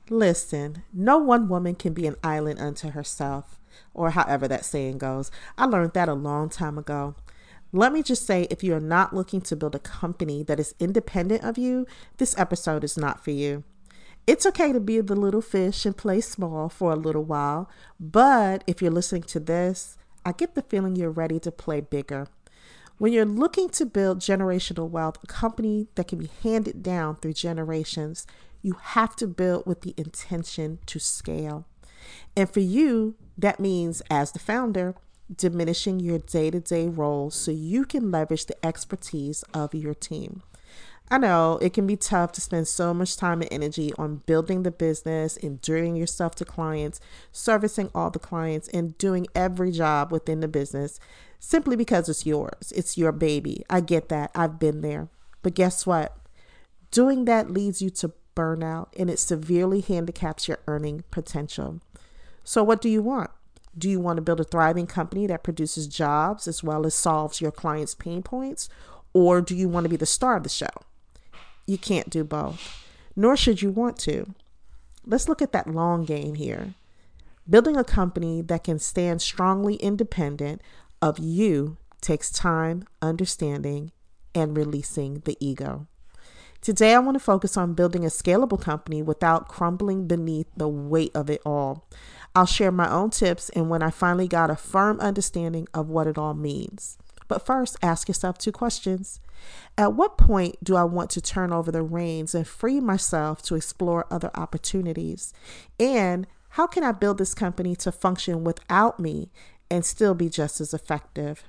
Listen, no one woman can be an island unto herself, or however that saying goes. I learned that a long time ago. Let me just say, if you are not looking to build a company that is independent of you, this episode is not for you. It's okay to be the little fish and play small for a little while, but if you're listening to this, I get the feeling you're ready to play bigger. When you're looking to build generational wealth, a company that can be handed down through generations, you have to build with the intention to scale. And for you, that means, as the founder, diminishing your day to day role so you can leverage the expertise of your team. I know it can be tough to spend so much time and energy on building the business, endearing yourself to clients, servicing all the clients, and doing every job within the business simply because it's yours. It's your baby. I get that. I've been there. But guess what? Doing that leads you to burnout and it severely handicaps your earning potential. So what do you want? Do you want to build a thriving company that produces jobs as well as solves your clients' pain points? Or do you want to be the star of the show? You can't do both, nor should you want to. Let's look at that long game here. Building a company that can stand strongly independent of you takes time, understanding, and releasing the ego. Today, I want to focus on building a scalable company without crumbling beneath the weight of it all. I'll share my own tips and when I finally got a firm understanding of what it all means. But first, ask yourself 2 questions. At what point do I want to turn over the reins and free myself to explore other opportunities? And how can I build this company to function without me and still be just as effective?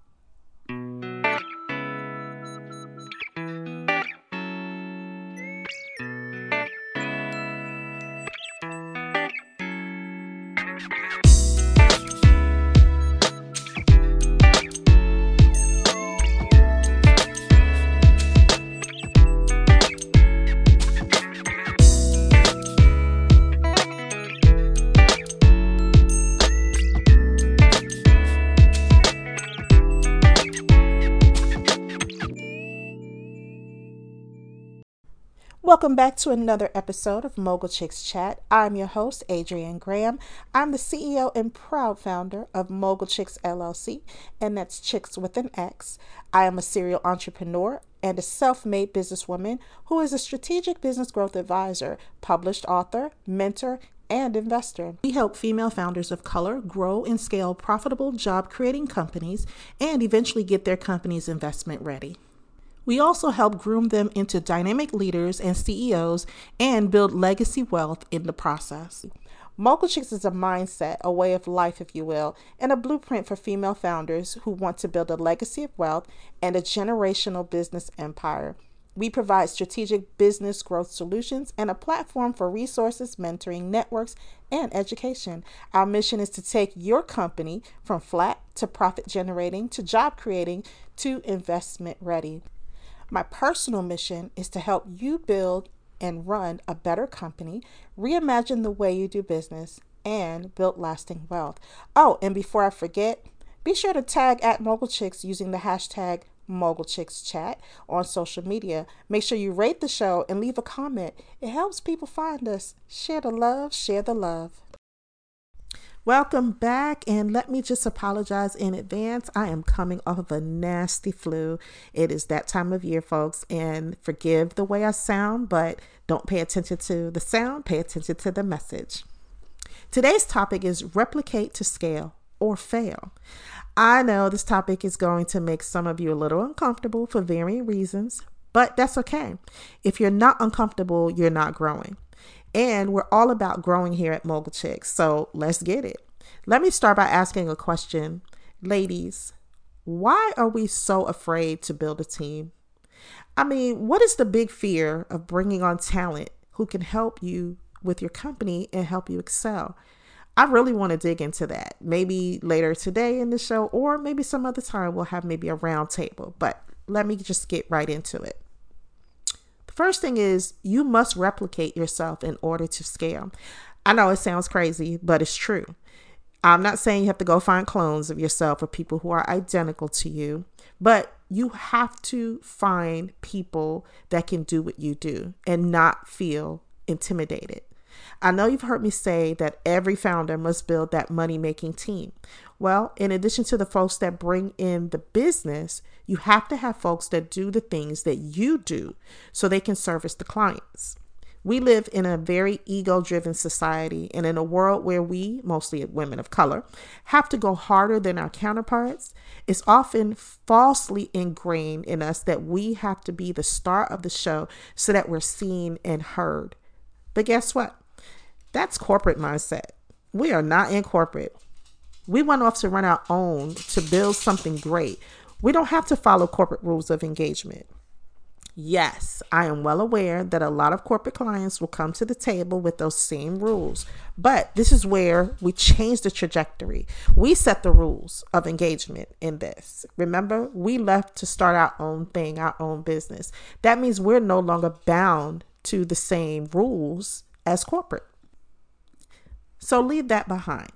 Welcome back to another episode of Mogul Chicks Chat. I'm your host, Adrienne Graham. I'm the CEO and proud founder of Mogul Chicks LLC, and that's Chicks with an X. I am a serial entrepreneur and a self-made businesswoman who is a strategic business growth advisor, published author, mentor, and investor. We help female founders of color grow and scale profitable job-creating companies and eventually get their company's investment ready. We also help groom them into dynamic leaders and CEOs and build legacy wealth in the process. Mogul Chicks is a mindset, a way of life, if you will, and a blueprint for female founders who want to build a legacy of wealth and a generational business empire. We provide strategic business growth solutions and a platform for resources, mentoring, networks, and education. Our mission is to take your company from flat to profit generating to job creating to investment ready. My personal mission is to help you build and run a better company, reimagine the way you do business, and build lasting wealth. Oh, and before I forget, be sure to tag at Mogul Chicks using the hashtag Mogul Chicks Chat on social media. Make sure you rate the show and leave a comment. It helps people find us. Share the love, share the love. Welcome back, and let me just apologize in advance. I am coming off of a nasty flu. It is that time of year, folks, and forgive the way I sound, but don't pay attention to the sound, pay attention to the message. Today's topic is replicate to scale or fail. I know this topic is going to make some of you a little uncomfortable for varying reasons, but that's okay. If you're not uncomfortable, you're not growing. And we're all about growing here at Mogul Chicks, so let's get it. Let me start by asking a question. Ladies, why are we so afraid to build a team? I mean, what is the big fear of bringing on talent who can help you with your company and help you excel? I really want to dig into that. Maybe later today in the show, or maybe some other time we'll have maybe a round table, but let me just get right into it. First thing is you must replicate yourself in order to scale. I know it sounds crazy, but it's true. I'm not saying you have to go find clones of yourself or people who are identical to you, but you have to find people that can do what you do and not feel intimidated. I know you've heard me say that every founder must build that money-making team. Well, in addition to the folks that bring in the business, you have to have folks that do the things that you do so they can service the clients. We live in a very ego-driven society, and in a world where we, mostly women of color, have to go harder than our counterparts. It's often falsely ingrained in us that we have to be the star of the show so that we're seen and heard. But guess what? That's corporate mindset. We are not in corporate. We went off to run our own to build something great. We don't have to follow corporate rules of engagement. Yes, I am well aware that a lot of corporate clients will come to the table with those same rules, but this is where we change the trajectory. We set the rules of engagement in this. Remember, we left to start our own thing, our own business. That means we're no longer bound to the same rules as corporate. So leave that behind.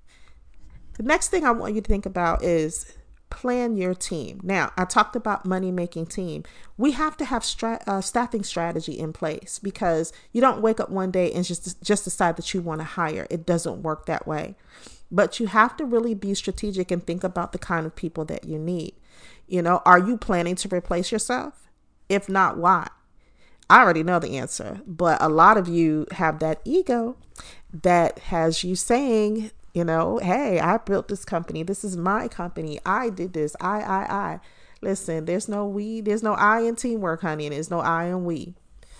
The next thing I want you to think about is plan your team. Now, I talked about money-making team. We have to have staffing strategy in place, because you don't wake up one day and just decide that you want to hire. It doesn't work that way. But you have to really be strategic and think about the kind of people that you need. Are you planning to replace yourself? If not, why? I already know the answer, but a lot of you have that ego that has you saying, hey, I built this company. This is my company. I did this. I. Listen, there's no we. There's no I in teamwork, honey. And there's no I in we.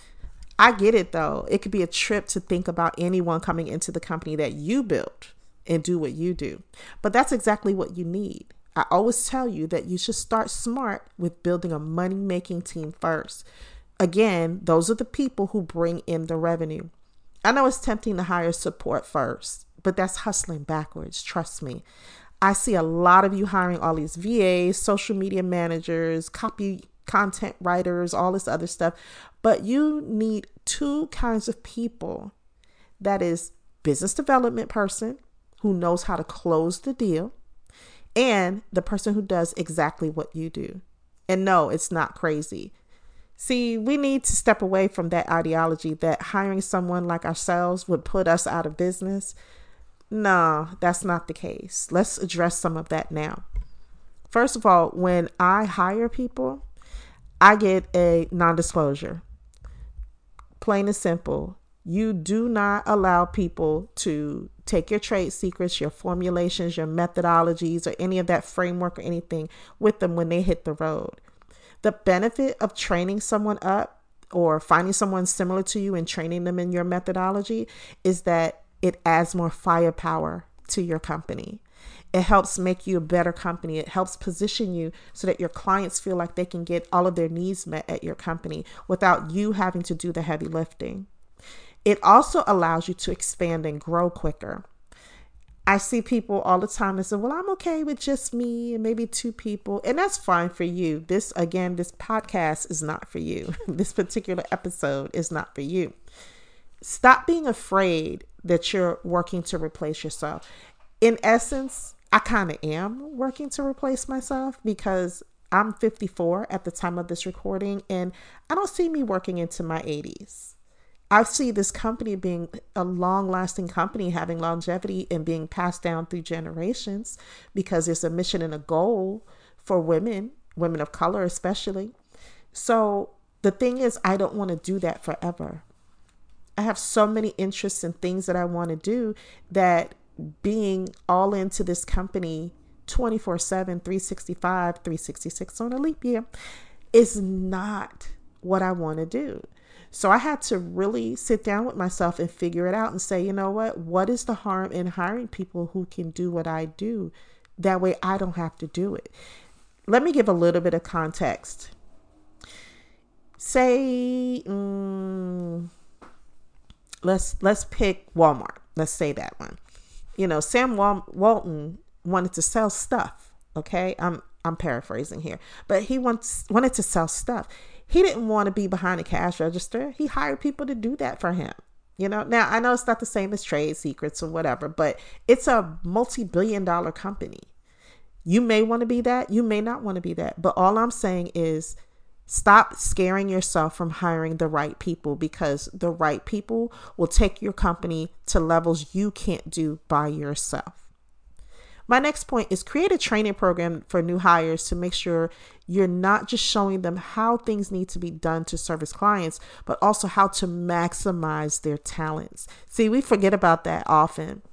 I get it, though. It could be a trip to think about anyone coming into the company that you built and do what you do. But that's exactly what you need. I always tell you that you should start smart with building a money-making team first. Again, those are the people who bring in the revenue. I know it's tempting to hire support first, but that's hustling backwards. Trust me. I see a lot of you hiring all these VAs, social media managers, content writers, all this other stuff. But you need two kinds of people. That is business development person who knows how to close the deal, and the person who does exactly what you do. And no, it's not crazy. See, we need to step away from that ideology that hiring someone like ourselves would put us out of business. No, that's not the case. Let's address some of that now. First of all, when I hire people, I get a non-disclosure. Plain and simple. You do not allow people to take your trade secrets, your formulations, your methodologies, or any of that framework or anything with them when they hit the road. The benefit of training someone up or finding someone similar to you and training them in your methodology is that it adds more firepower to your company. It helps make you a better company. It helps position you so that your clients feel like they can get all of their needs met at your company without you having to do the heavy lifting. It also allows you to expand and grow quicker. I see people all the time that say, well, I'm okay with just me and maybe two people. And that's fine for you. This podcast is not for you. This particular episode is not for you. Stop being afraid that you're working to replace yourself. In essence, I kind of am working to replace myself because I'm 54 at the time of this recording, and I don't see me working into my 80s. I see this company being a long-lasting company, having longevity and being passed down through generations because there's a mission and a goal for women of color especially. So the thing is, I don't want to do that forever. I have so many interests and things that I want to do that being all into this company 24/7, 365, 366 on a leap year is not what I want to do. So I had to really sit down with myself and figure it out and say, you know what is the harm in hiring people who can do what I do? That way I don't have to do it. Let me give a little bit of context. Say, let's pick Walmart. Let's say that one. Sam Walton wanted to sell stuff. Okay, I'm paraphrasing here, but he wanted to sell stuff. He didn't want to be behind a cash register. He hired people to do that for him. Now I know it's not the same as trade secrets or whatever, but it's a multi-billion-dollar company. You may want to be that. You may not want to be that. But all I'm saying is Stop scaring yourself from hiring the right people, because the right people will take your company to levels you can't do by yourself. My next point is create a training program for new hires to make sure you're not just showing them how things need to be done to service clients, but also how to maximize their talents. See, we forget about that often,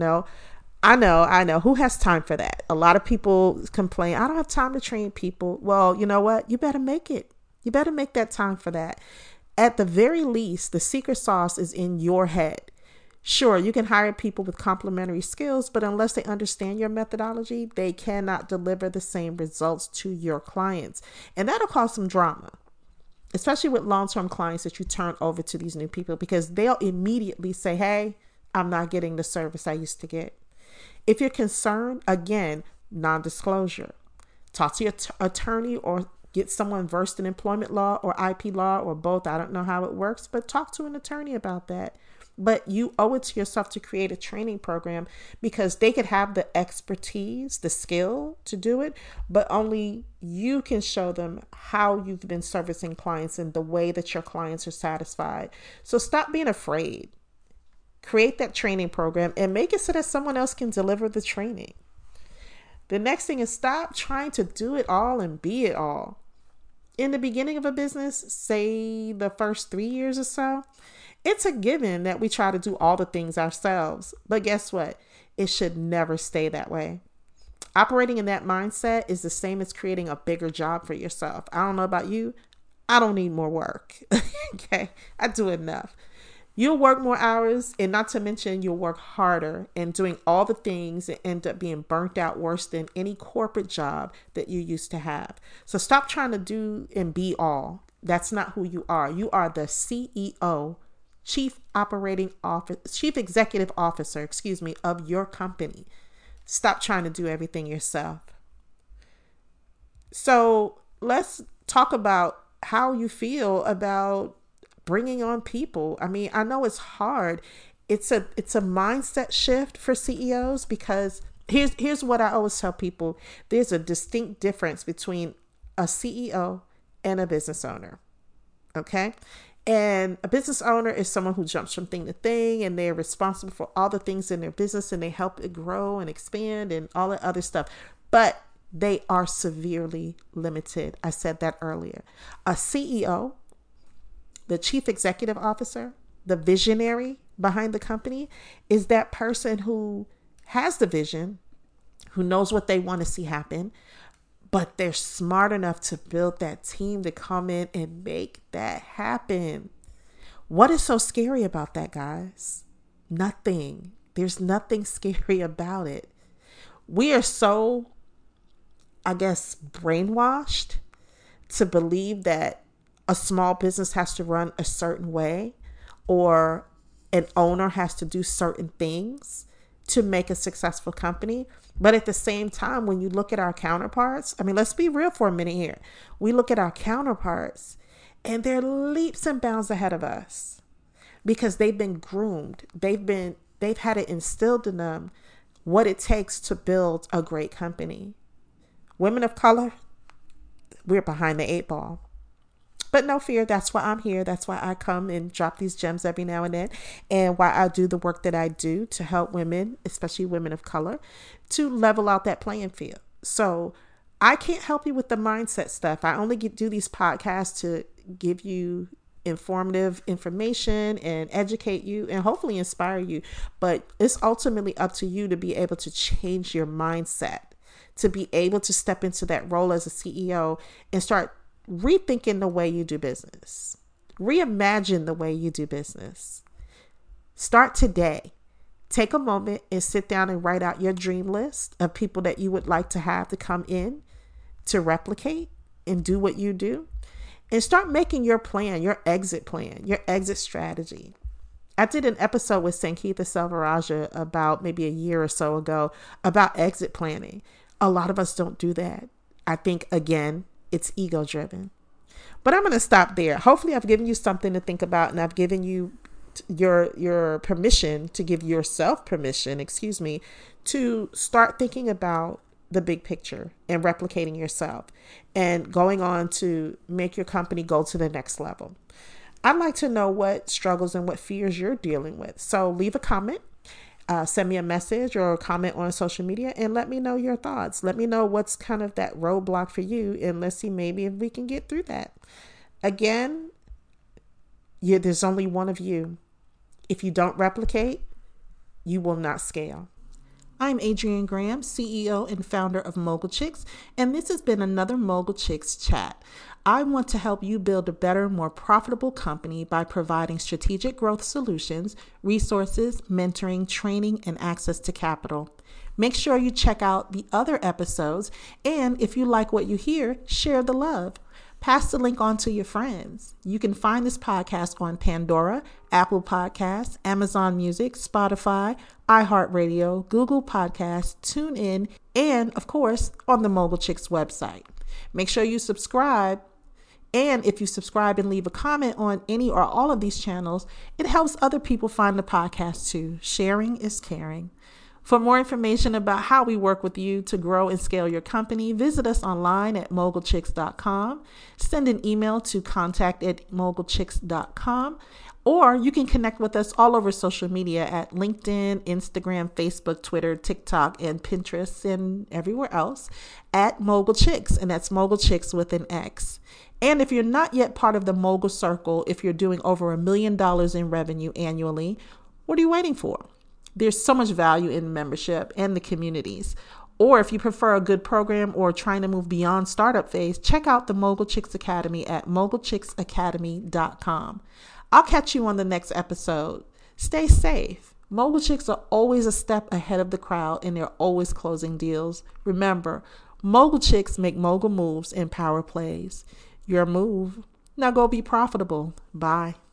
I know. Who has time for that? A lot of people complain, I don't have time to train people. Well, you know what? You better make it. You better make that time for that. At the very least, the secret sauce is in your head. Sure, you can hire people with complementary skills, but unless they understand your methodology, they cannot deliver the same results to your clients. And that'll cause some drama, especially with long-term clients that you turn over to these new people, because they'll immediately say, hey, I'm not getting the service I used to get. If you're concerned, again, non-disclosure. Talk to your attorney or get someone versed in employment law or IP law or both. I don't know how it works, but talk to an attorney about that. But you owe it to yourself to create a training program, because they could have the expertise, the skill to do it, but only you can show them how you've been servicing clients and the way that your clients are satisfied. So stop being afraid. Create that training program and make it so that someone else can deliver the training. The next thing is stop trying to do it all and be it all. In the beginning of a business, say the first 3 years or so, it's a given that we try to do all the things ourselves. But guess what? It should never stay that way. Operating in that mindset is the same as creating a bigger job for yourself. I don't know about you. I don't need more work. Okay. I do enough. You'll work more hours, and not to mention you'll work harder and doing all the things and end up being burnt out worse than any corporate job that you used to have. So stop trying to do and be all. That's not who you are. You are the CEO, Chief Executive Officer, of your company. Stop trying to do everything yourself. So let's talk about how you feel about bringing on people. I mean, I know it's hard. It's a mindset shift for CEOs, because here's what I always tell people. There's a distinct difference between a CEO and a business owner. Okay? And a business owner is someone who jumps from thing to thing, and they're responsible for all the things in their business, and they help it grow and expand and all that other stuff. But they are severely limited. I said that earlier. A CEO, the Chief Executive Officer, the visionary behind the company, is that person who has the vision, who knows what they want to see happen, but they're smart enough to build that team to come in and make that happen. What is so scary about that, guys? Nothing. There's nothing scary about it. We are so, brainwashed to believe that a small business has to run a certain way, or an owner has to do certain things to make a successful company. But at the same time, when you look at our counterparts, let's be real for a minute here. We look at our counterparts and they're leaps and bounds ahead of us, because they've been groomed. They've had it instilled in them what it takes to build a great company. Women of color, we're behind the 8 ball. But no fear, that's why I'm here. That's why I come and drop these gems every now and then, and why I do the work that I do to help women, especially women of color, to level out that playing field. So I can't help you with the mindset stuff. I only do these podcasts to give you informative information and educate you and hopefully inspire you. But it's ultimately up to you to be able to change your mindset, to be able to step into that role as a CEO and start rethinking the way you do business. Reimagine the way you do business. Start today. Take a moment and sit down and write out your dream list of people that you would like to have to come in to replicate and do what you do. And start making your plan, your exit strategy. I did an episode with Sankeetha Selvarajah about maybe a year or so ago about exit planning. A lot of us don't do that. I think, again, it's ego driven. But I'm going to stop there. Hopefully I've given you something to think about, and I've given you your permission to give yourself permission, to start thinking about the big picture and replicating yourself and going on to make your company go to the next level. I'd like to know what struggles and what fears you're dealing with. So leave a comment, send me a message or a comment on social media and let me know your thoughts. Let me know what's kind of that roadblock for you, and let's see maybe if we can get through that. Again, there's only one of you. If you don't replicate, you will not scale. I'm Adrienne Graham, CEO and founder of Mogul Chicks, and this has been another Mogul Chicks Chat. I want to help you build a better, more profitable company by providing strategic growth solutions, resources, mentoring, training, and access to capital. Make sure you check out the other episodes, and if you like what you hear, share the love. Pass the link on to your friends. You can find this podcast on Pandora, Apple Podcasts, Amazon Music, Spotify, iHeartRadio, Google Podcasts, TuneIn, and of course, on the Mogul Chicks website. Make sure you subscribe. And if you subscribe and leave a comment on any or all of these channels, it helps other people find the podcast too. Sharing is caring. For more information about how we work with you to grow and scale your company, visit us online at mogulchicks.com. Send an email to contact@mogulchicks.com. Or you can connect with us all over social media at LinkedIn, Instagram, Facebook, Twitter, TikTok, and Pinterest, and everywhere else at Mogul Chicks. And that's Mogul Chicks with an X. And if you're not yet part of the Mogul Circle, if you're doing over $1 million in revenue annually, what are you waiting for? There's so much value in membership and the communities. Or if you prefer a good program or trying to move beyond startup phase, check out the Mogul Chicks Academy at mogulchicksacademy.com. I'll catch you on the next episode. Stay safe. Mogul Chicks are always a step ahead of the crowd and they're always closing deals. Remember, Mogul Chicks make mogul moves and power plays. Your move. Now go be profitable. Bye.